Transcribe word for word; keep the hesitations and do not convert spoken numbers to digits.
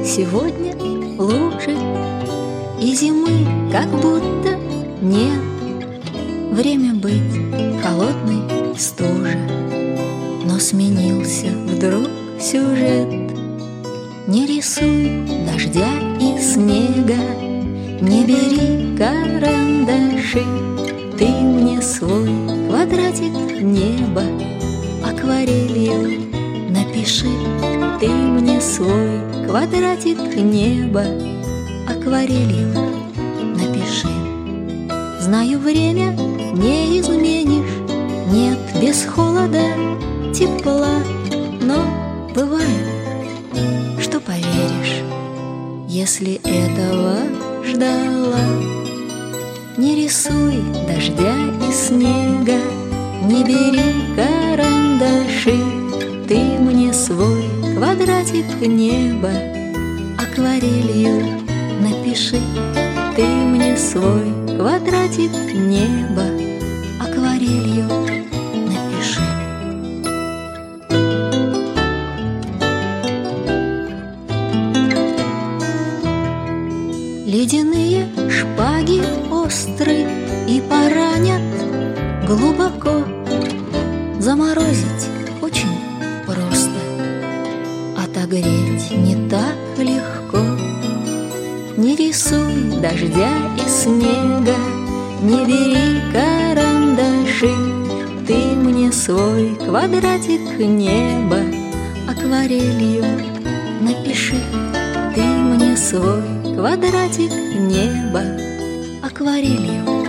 сегодня лучше, и зимы как будто нет. Время быть холодной стуже, но сменился вдруг сюжет. Не рисуй дождя и снега, не бери карандаши. Ты мне свой квадратик неба акварелью напиши. Ты мне свой квадратик неба акварелью напиши. Знаю, время не изменишь, нет без холода тепла, но бывает, что поверишь, если этого ждала. Не рисуй дождя и снега, не бери карандаши. Ты мне свой квадратик неба акварелью напиши. Ты мне свой квадратик неба акварелью напиши. Ледяные шпаги остры и поранят глубоко. Заморозить очень просто, отогреть не так легко. Не рисуй дождя и снега, не бери карандаши. Ты мне свой квадратик неба акварелью напиши. Ты мне свой квадратик неба акварелью